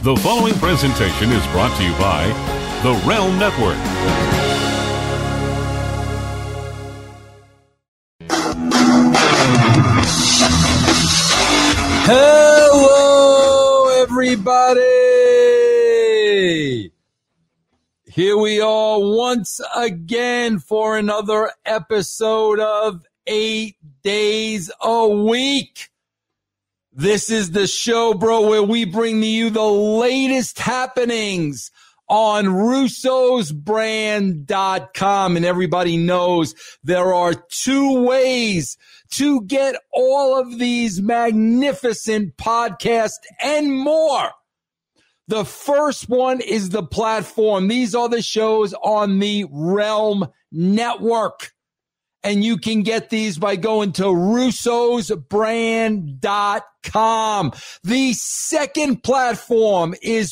The following presentation is brought to you by The Realm Network. Hello, everybody. Here we are once again for another episode of 8 Days a Week. This is the show, bro, where we bring to you the latest happenings on russosbrand.com. And everybody knows there are two ways to get all of these magnificent podcasts and more. The first one is the platform. These are the shows on the Realm Network. And you can get these by going to russosbrand.com. The second platform is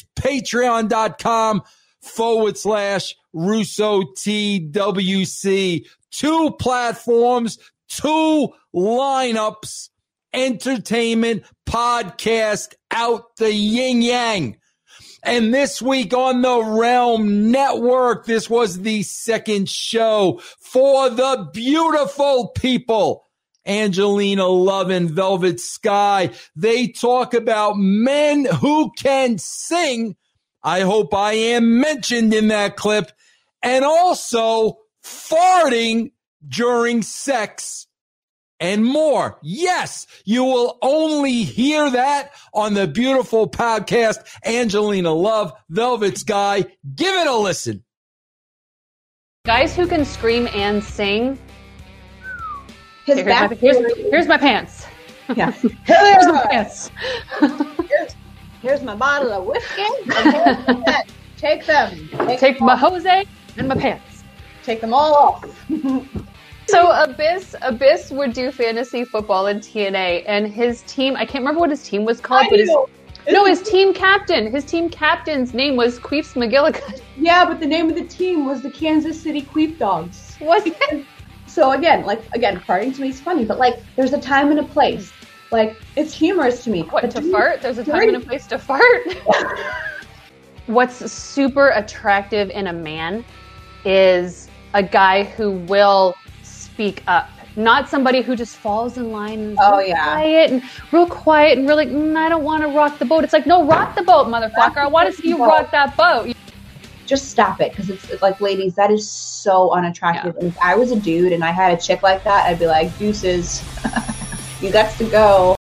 patreon.com/RussoTWC. Two platforms, two lineups, entertainment, podcast, out the yin-yang. And this week on the Realm Network, this was the second show for the beautiful people, Angelina Love and Velvet Sky. They talk about men who can sing. I hope I am mentioned in that clip. And also farting during sex. And more. Yes, you will only hear that on the beautiful podcast, Angelina Love, Velvet Sky. Give it a listen. Guys who can scream and sing. Here's my pants. Yeah. Here's my pants. Here's my bottle of whiskey. Take them. Take my Jose and my pants. Take them all off. So Abyss would do fantasy football in TNA, and his team, I can't remember what his team was called, but his team captain's name was Queefs McGillicuddy. Yeah, but the name of the team was the Kansas City Queef Dogs. Was it? So again, farting to me is funny, but there's a time and a place. It's humorous to me. What, to fart? There's a time and a place to fart? What's super attractive in a man is a guy who will speak up, not somebody who just falls in line and real quiet and really, I don't want to rock the boat. It's like, no, rock the boat, motherfucker. I want to see you rock that boat. Just stop it, because it's like, ladies, that is so unattractive. Yeah. And if I was a dude and I had a chick like that, I'd be like, deuces, you got to go.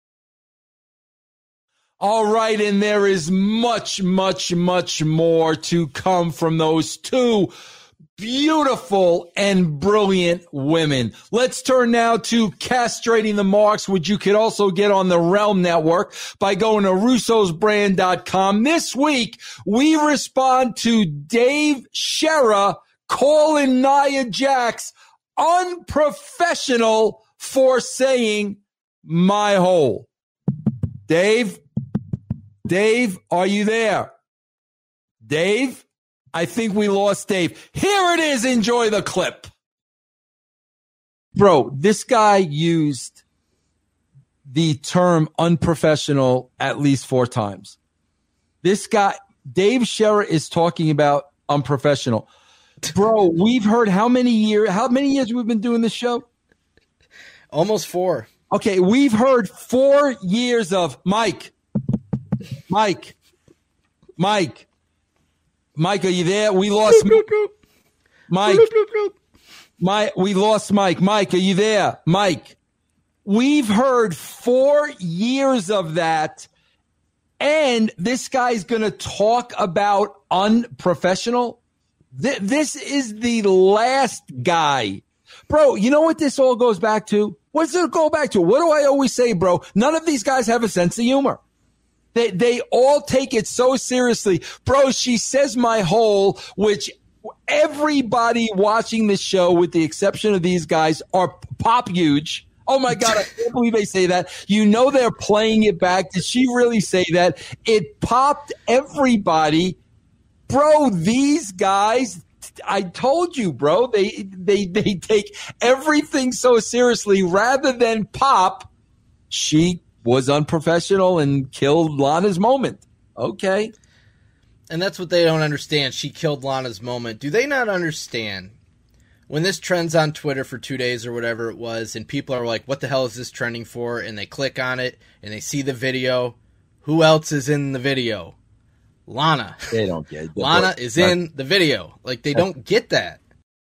All right, and there is much, much, much more to come from those two beautiful and brilliant women. Let's turn now to Castrating the Marks, which you could also get on the Realm Network by going to russosbrand.com. This week, we respond to Dave Scherer calling Nia Jax unprofessional for saying my hole. Dave, are you there? Dave? I think we lost Dave. Here it is. Enjoy the clip. Bro, this guy used the term unprofessional at least 4 times. This guy, Dave Scherer, is talking about unprofessional. Bro, we've heard how many years we've been doing this show? Almost 4. Okay, we've heard 4 years of Mike, are you there? We lost Mike. We lost Mike. Mike, are you there? Mike. We've heard 4 years of that, and this guy's going to talk about unprofessional. This is the last guy. Bro, you know what this all goes back to? What does it go back to? What do I always say, bro? None of these guys have a sense of humor. They all take it so seriously. Bro, she says my hole, which everybody watching this show, with the exception of these guys, are pop huge. Oh, my God, I can't believe they say that. You know they're playing it back. Did she really say that? It popped everybody. Bro, these guys, I told you, bro, they take everything so seriously. Rather than pop, she was unprofessional and killed Lana's moment. Okay. And that's what they don't understand. She killed Lana's moment. Do they not understand when this trends on Twitter for 2 days or whatever it was, and people are like, what the hell is this trending for? And they click on it, and they see the video. Who else is in the video? Lana. They don't get it. Lana is in the video. Like, they don't get that.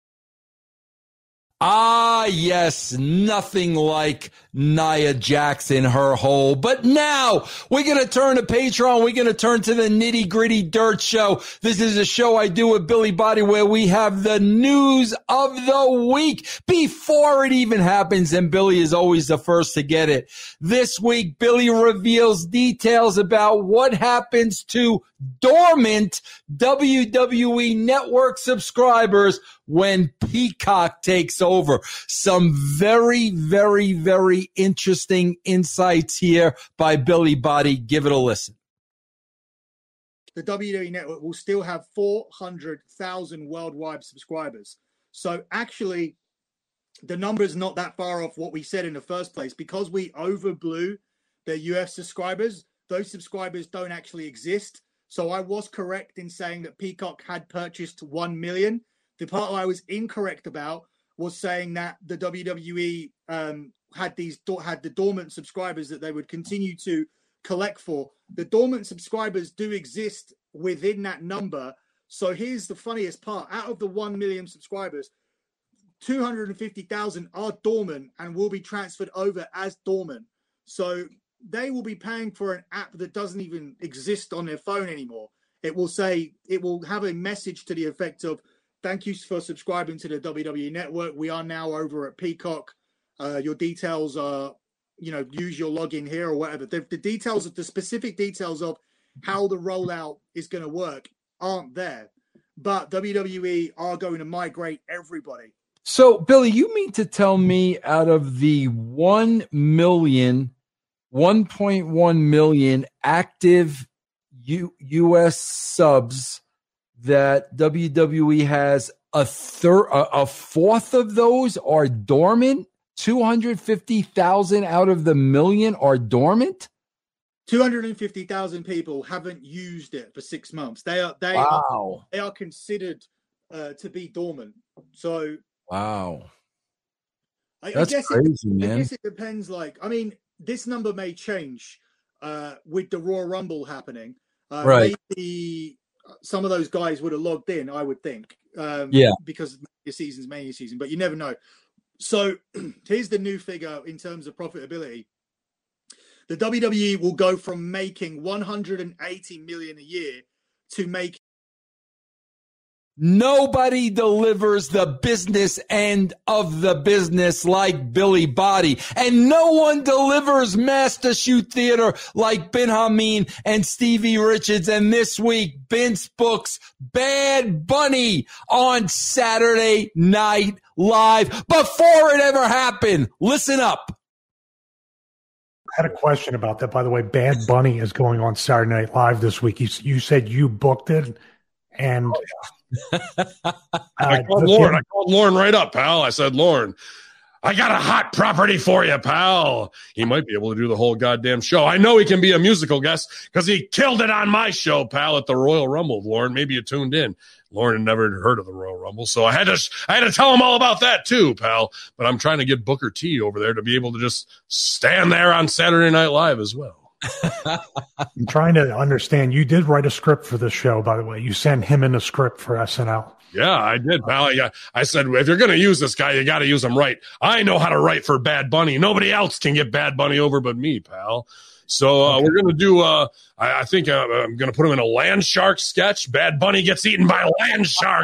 Ah, yes, nothing like Nia Jax in her hole. But now we're going to turn to Patreon. We're going to turn to the Nitty Gritty Dirt Show. This is a show I do with Billy Body where we have the news of the week before it even happens, and Billy is always the first to get it. This week, Billy reveals details about what happens to dormant WWE Network subscribers when Peacock takes over. Some very, very, very interesting insights here by Billy Body. Give it a listen. The WWE Network will still have 400,000 worldwide subscribers. So actually, the number is not that far off what we said in the first place. Because we overblew the UF subscribers, those subscribers don't actually exist. So I was correct in saying that Peacock had purchased 1 million. The part I was incorrect about was saying that the WWE had the dormant subscribers that they would continue to collect for. The dormant subscribers do exist within that number. So here's the funniest part. Out of the 1 million subscribers, 250,000 are dormant and will be transferred over as dormant. So they will be paying for an app that doesn't even exist on their phone anymore. It will have a message to the effect of, thank you for subscribing to the WWE Network. We are now over at Peacock. Your details are, use your login here or whatever. The specific details of how the rollout is going to work aren't there. But WWE are going to migrate everybody. So, Billy, you mean to tell me out of the 1.1 million active U.S. subs that WWE has, a fourth of those are dormant? 250,000 out of the million are dormant? 250,000 people haven't used it for 6 months. They are considered to be dormant. So wow, that's crazy, man. I guess it depends. This number may change with the Royal Rumble happening. Right. Maybe some of those guys would have logged in, I would think. Because the season's mania season, but you never know. So here's the new figure in terms of profitability. The WWE will go from making 180 million a year to make. Nobody delivers the business end of the business like Billy Body. And no one delivers Master Shoot Theater like Ben Hameen and Stevie Richards. And this week, Vince books Bad Bunny on Saturday Night Live. Before it ever happened, listen up. I had a question about that, by the way. Bad Bunny is going on Saturday Night Live this week. You said you booked it, and I called Lauren right up, pal. I said, Lauren, I got a hot property for you, pal. He might be able to do the whole goddamn show. I know he can be a musical guest because he killed it on my show, pal, at the Royal Rumble. Lauren, maybe you tuned in. Lauren had never heard of the Royal Rumble, so I had to tell him all about that too, pal. But I'm trying to get Booker T over there to be able to just stand there on Saturday Night Live as well. I'm trying to understand. You did write a script for this show, by the way. You sent him in a script for SNL. Yeah, I did, pal. I said, if you're going to use this guy, you got to use him right. I know how to write for Bad Bunny. Nobody else can get Bad Bunny over but me, pal. So we're going to do, I think I'm going to put him in a land shark sketch. Bad Bunny gets eaten by a land shark.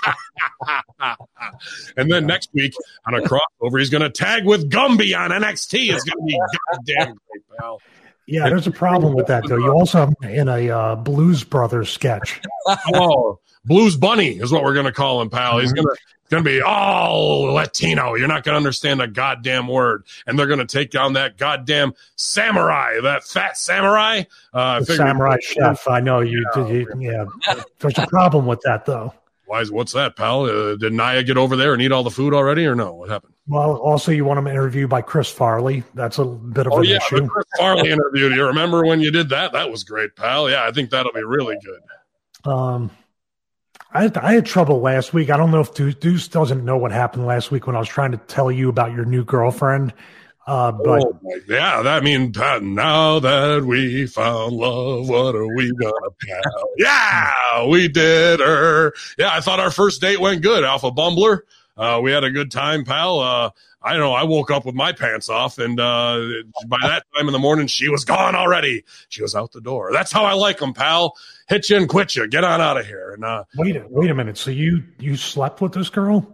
And then next week on a crossover, he's going to tag with Gumby on NXT. It's going to be goddamn great, pal. Yeah, there's a problem with that, though. You also have in a Blues Brothers sketch. Oh, Blues Bunny is what we're going to call him, pal. He's going to be all Latino. You're not going to understand a goddamn word. And they're going to take down that goddamn samurai, that fat samurai. The samurai chef. I know you. Yeah, there's a problem with that, though. What's that, pal? Did Nia get over there and eat all the food already, or no? What happened? Well, also, you want him interviewed by Chris Farley. That's a bit of an issue. The Chris Farley interview. Do you remember when you did that? That was great, pal. Yeah, I think that'll be really good. I had trouble last week. I don't know if Deuce doesn't know what happened last week when I was trying to tell you about your new girlfriend. But yeah, that means now that we found love, what are we gonna pal? Yeah, we did her. Yeah, I thought our first date went good, Alpha Bumbler. We had a good time, pal. I don't know. I woke up with my pants off, and by that time in the morning, she was gone already. She was out the door. That's how I like them, pal. Hit you and quit you. Get on out of here. And wait a minute. So you slept with this girl?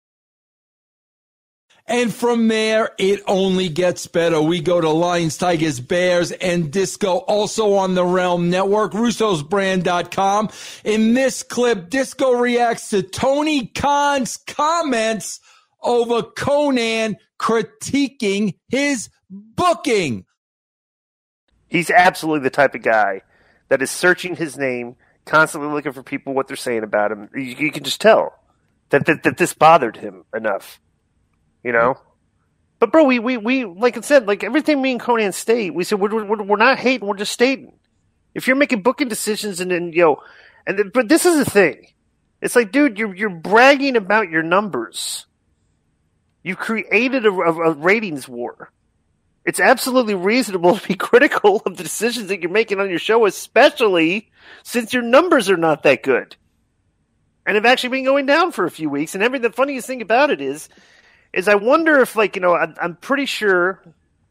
And from there, it only gets better. We go to Lions, Tigers, Bears, and Disco, also on the Realm Network, russosbrand.com. In this clip, Disco reacts to Tony Khan's comments over Conan critiquing his booking. He's absolutely the type of guy that is searching his name, constantly looking for people, what they're saying about him. You can just tell that this bothered him enough. You know, but bro, we like I said, like everything me and Conan state, we said we're not hating, we're just stating. If you're making booking decisions and then but this is the thing, it's like, dude, you're bragging about your numbers. You created a ratings war. It's absolutely reasonable to be critical of the decisions that you're making on your show, especially since your numbers are not that good, and have actually been going down for a few weeks. And the funniest thing about it is I wonder if, I'm pretty sure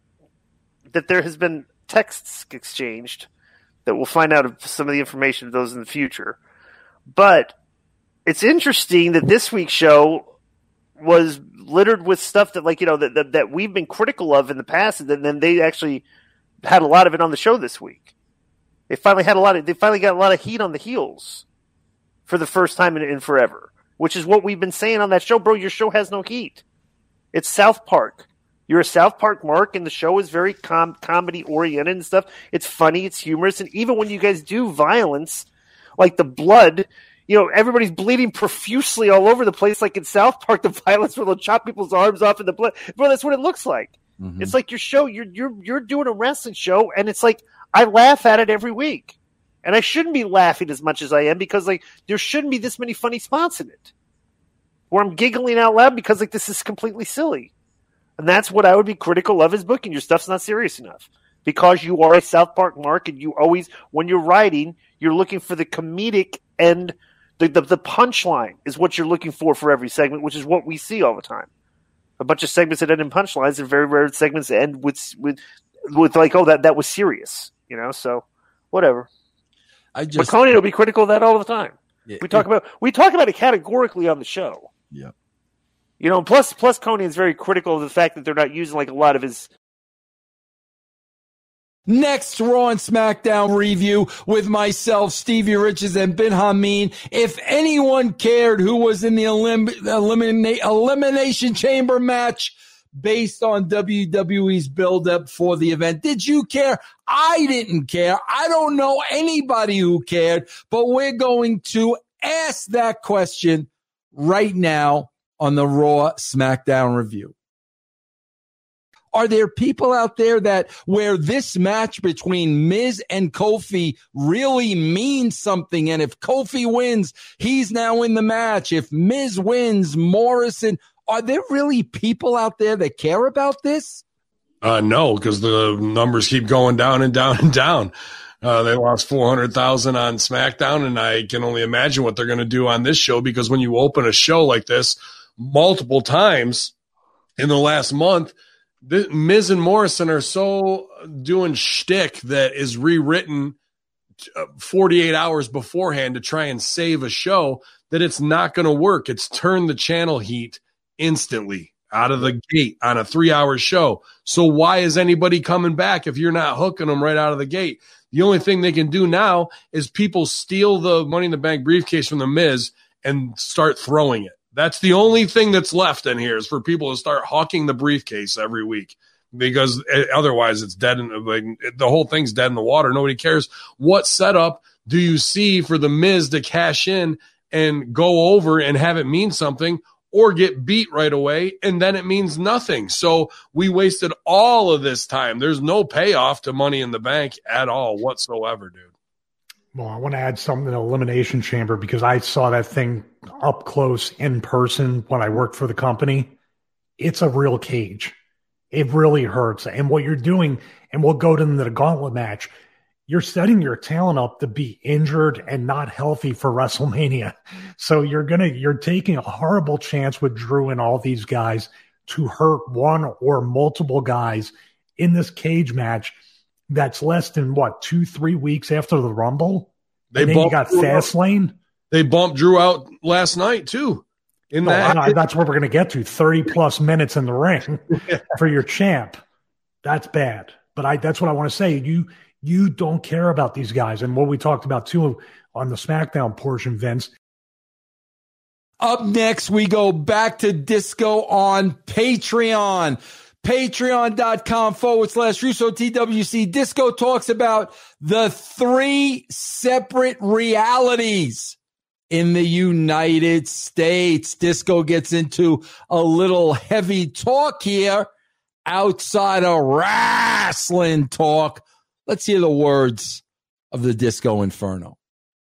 that there has been texts exchanged that we'll find out some of the information of those in the future. But it's interesting that this week's show was littered with stuff that, that we've been critical of in the past, and then they actually had a lot of it on the show this week. They finally got a lot of heat on the heels for the first time in forever, which is what we've been saying on that show. Bro, your show has no heat. It's South Park. You're a South Park mark, and the show is very comedy-oriented and stuff. It's funny, it's humorous, and even when you guys do violence, like the blood, everybody's bleeding profusely all over the place, like in South Park, the violence where they'll chop people's arms off in the blood. Bro, that's what it looks like. Mm-hmm. It's like your show, you're doing a wrestling show, and it's like, I laugh at it every week. And I shouldn't be laughing as much as I am because, there shouldn't be this many funny spots in it, where I'm giggling out loud because this is completely silly. And that's what I would be critical of, is booking. Your stuff's not serious enough because you are a South Park mark, and you always, when you're writing, you're looking for the comedic end. The punchline is what you're looking for every segment, which is what we see all the time. A bunch of segments that end in punchlines, and very rare segments that end with that was serious, so whatever. But Conan will be critical of that all the time. Yeah, we talk about it categorically on the show. Yeah. Plus Conan is very critical of the fact that they're not using a lot of his. Next Raw and SmackDown review with myself, Stevie Richards, and Ben Hameen. If anyone cared who was in the Elimination Chamber match based on WWE's build-up for the event, did you care? I didn't care. I don't know anybody who cared, but we're going to ask that question right now on the Raw SmackDown review. Are there people out there where this match between Miz and Kofi really means something? And if Kofi wins, he's now in the match. If Miz wins, Morrison. Are there really people out there that care about this? No, because the numbers keep going down and down and down. They lost 400,000 on SmackDown, and I can only imagine what they're going to do on this show, because when you open a show like this multiple times in the last month, Miz and Morrison are so doing shtick that is rewritten 48 hours beforehand to try and save a show that it's not going to work. It's turned the channel heat instantly out of the gate on a 3-hour show. So why is anybody coming back if you're not hooking them right out of the gate? The only thing they can do now is people steal the Money in the Bank briefcase from the Miz and start throwing it. That's the only thing that's left in here, is for people to start hawking the briefcase every week, because otherwise it's dead. The whole thing's dead in the water. Nobody cares. What setup do you see for the Miz to cash in and go over and have it mean something, or get beat right away and then it means nothing? So we wasted all of this time. There's no payoff to Money in the Bank at all whatsoever, dude. Well, I want to add something to Elimination Chamber because I saw that thing up close in person when I worked for the company. It's a real cage. It really hurts. And what you're doing, and we'll go to the gauntlet match, you're setting your talent up to be injured and not healthy for WrestleMania. So you're taking a horrible chance with Drew and all these guys to hurt one or multiple guys in this cage match. That's less than 2-3 weeks after the Rumble. And then you got Fastlane. They bumped Drew out last night too. That's what we're going to get to. 30 plus minutes in the ring for your champ. That's bad. But that's what I want to say. You don't care about these guys. And what we talked about too on the SmackDown portion, Vince. Up next, we go back to Disco on Patreon. Patreon.com/Russo TWC. Disco talks about the 3 separate realities in the United States. Disco gets into a little heavy talk here outside of wrestling talk. Let's hear the words of the Disco Inferno.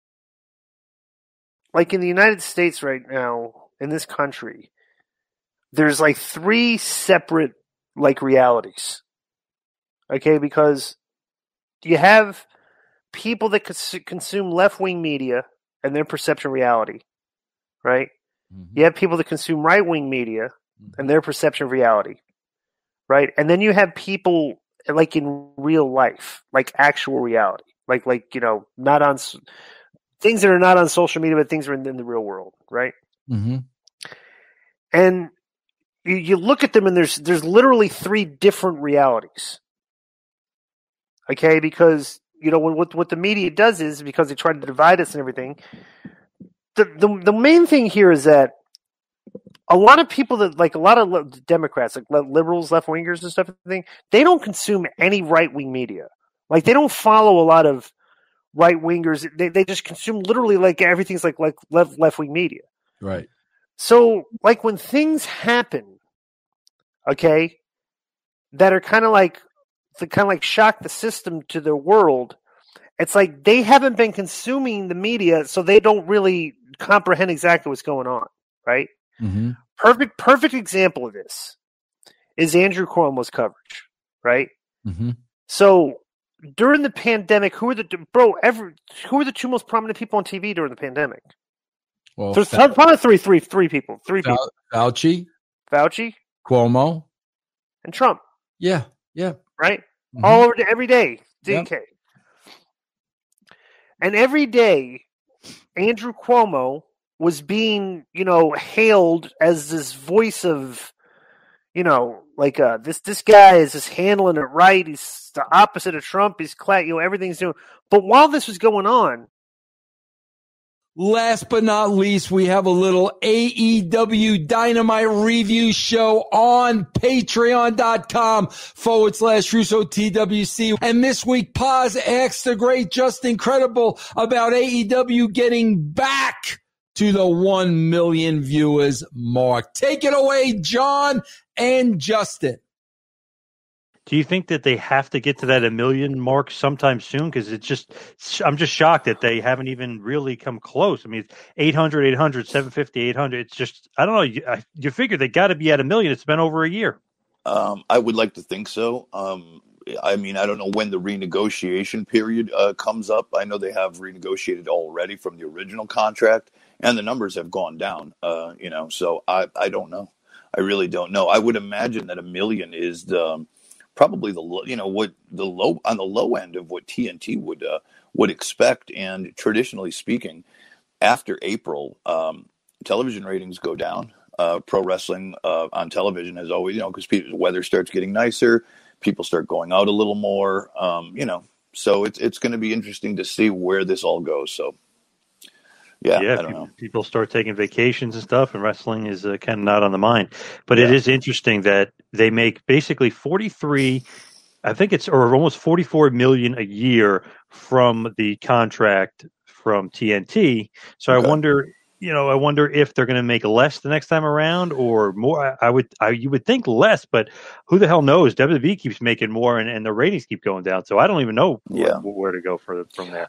Like in the United States right now, in this country, there's 3 separate realities. Okay, because you have people that consume left-wing media and their perception of reality, right? Mm-hmm. You have people that consume right-wing media and their perception of reality, right? And then you have people in real life, actual reality, not on things that are not on social media, but things that are in the real world, right? Mm-hmm. And you look at them, and there's literally 3 different realities. Okay, because what the media does is, because they try to divide us and everything. The main thing here is that a lot of people that a lot of Democrats, liberals, left wingers and stuff, they don't consume any right wing media. They don't follow a lot of right wingers. They just consume literally everything's left wing media. Right. So when things happen, okay, that are kind of shock the system to their world, it's they haven't been consuming the media, so they don't really comprehend exactly what's going on, right? Mm-hmm. Perfect example of this is Andrew Cuomo's coverage, right? Mm-hmm. So during the pandemic, who are the 2 most prominent people on TV during the pandemic? Well, there's probably three people. Fauci, Cuomo, and Trump. Yeah. Right? Mm-hmm. All over every day, DK. Yep. And every day, Andrew Cuomo was being, hailed as this voice of, this guy is just handling it right. He's the opposite of Trump. He's everything's doing. But while this was going on, last but not least, we have a little AEW Dynamite review show on patreon.com/Russo TWC. And this week, Paz asked the great Justin Credible about AEW getting back to the 1 million viewers mark. Take it away, John and Justin. Do you think that they have to get to that 1 million mark sometime soon? Because I'm just shocked that they haven't even really come close. I mean, it's 800, 750, 800. It's just, I don't know. You figure they got to be at 1 million. It's been over a year. I would like to think so. I don't know when the renegotiation period comes up. I know they have renegotiated already from the original contract, and the numbers have gone down. So I don't know. I really don't know. I would imagine that 1 million is probably the low on the low end of what TNT would expect. And traditionally speaking, after April, television ratings go down. Pro wrestling on television has always, because the weather starts getting nicer, people start going out a little more, so it's going to be interesting to see where this all goes. So, I don't know. People start taking vacations and stuff, and wrestling is kind of not on the mind. But it is interesting that they make basically 43, I think or almost 44 million a year from the contract from TNT. So I wonder if they're going to make less the next time around or more. You would think less, but who the hell knows? WWE keeps making more, and the ratings keep going down. So I don't even know where to go from there.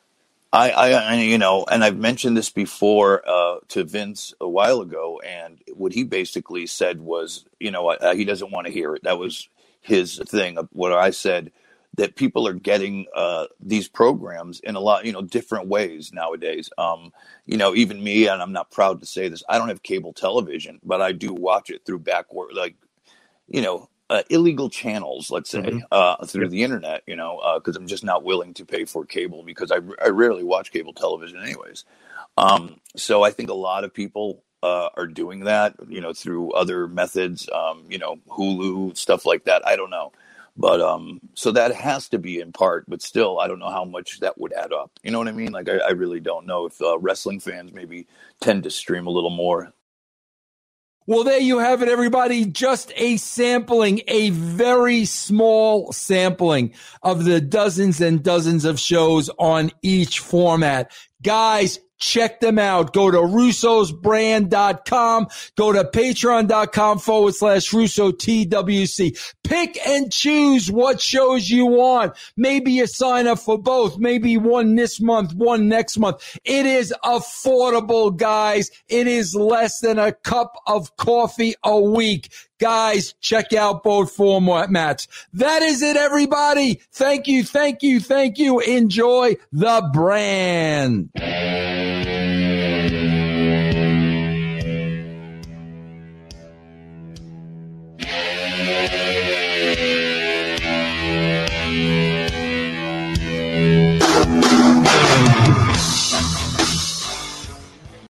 I and I've mentioned this before to Vince a while ago, and what he basically said was, he doesn't want to hear it. That was his thing. What I said, that people are getting these programs in a lot, different ways nowadays. Even me, and I'm not proud to say this, I don't have cable television, but I do watch it through backward, illegal channels, let's say, through the internet, because I'm just not willing to pay for cable because I rarely watch cable television anyways. So I think a lot of people are doing that, through other methods, Hulu, stuff like that. I don't know. But so that has to be in part, but still, I don't know how much that would add up. You know what I mean? Like, I really don't know if wrestling fans maybe tend to stream a little more. Well, there you have it, everybody. Just a sampling, a very small sampling of the dozens and dozens of shows on each format. Guys, check them out. Go to russosbrand.com. Go to patreon.com/RussoTWC. Pick and choose what shows you want. Maybe you sign up for both. Maybe one this month, one next month. It is affordable, guys. It is less than a cup of coffee a week. Guys, check out both formats. That is it, everybody. Thank you. Enjoy the brand.